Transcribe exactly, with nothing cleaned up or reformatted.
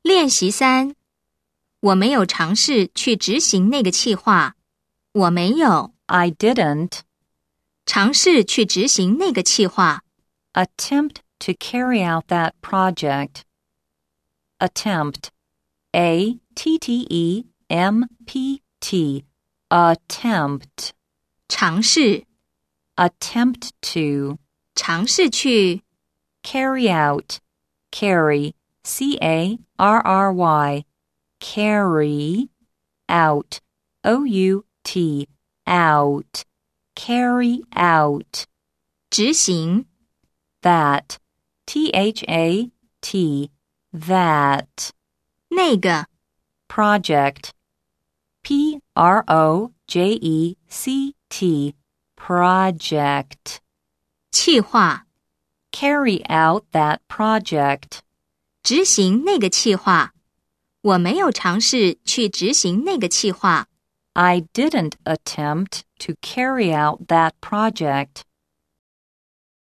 练习三，我没有尝试去执行那个计划。我没有 I didn't 尝试去执行那个计划。 attempt to carry out that project. Attempt. A T T E M P T. Attempt. 尝试 Attempt to. 尝试去 Carry out. Carry. C A R R Y. Carry. Out. O U T. Out. Carry out. 执行 That. T H A T. That. 那个 Project. P R O J E C T. Project. 计划 Carry out that project. 执行那个计划。我没有尝试去执行那个计划。 I didn't attempt to carry out that project.